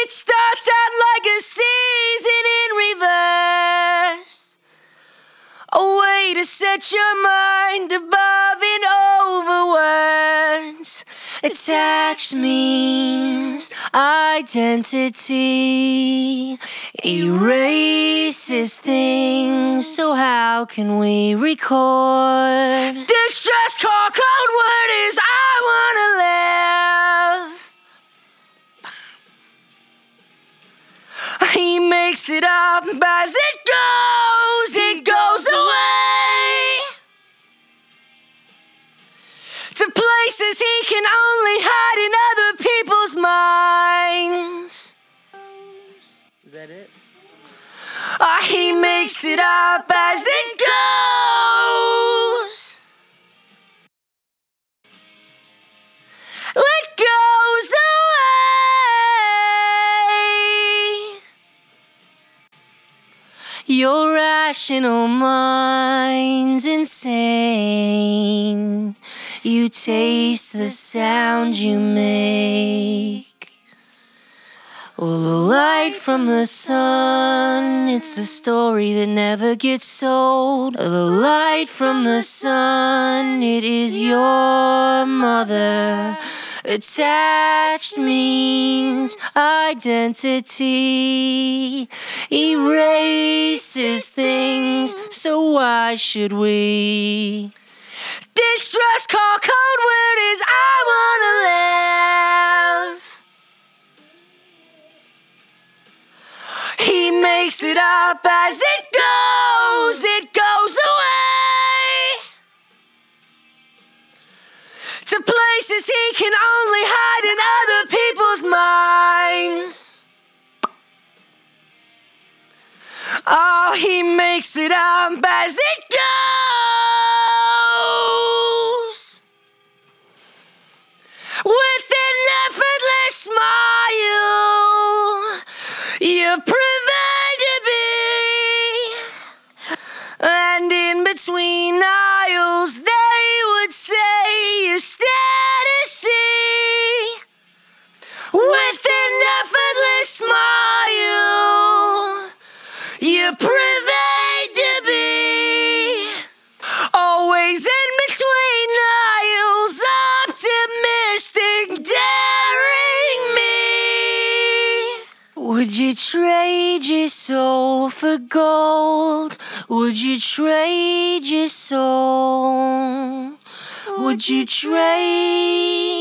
It starts out like a season in reverse. A way to set your mind above and over words. Attached means identity. Erases things, so how can we record? Distress call, code word is I wanna live. He makes it up as it goes away to places he can only hide in other people's minds. Is that it? He makes it up as it goes. It goes away. Your rational mind's insane. You taste the sound you make. Well, the light from the sun, it's a story that never gets old. The light from the sun, it is your mother. Attached means identity. Erases things, so why should we? Distress call, code word is I wanna live. He makes it up as it goes away to places he can only hide in other people's minds. Oh, he makes it up as it goes with an effortless smile. You're proven to be, and in between aisles they would say you're statusy. With an effortless smile, you're proven to be, always in between aisles, optimistic, daring me. Would you trade your soul for gold? Would you trade your soul? Would you trade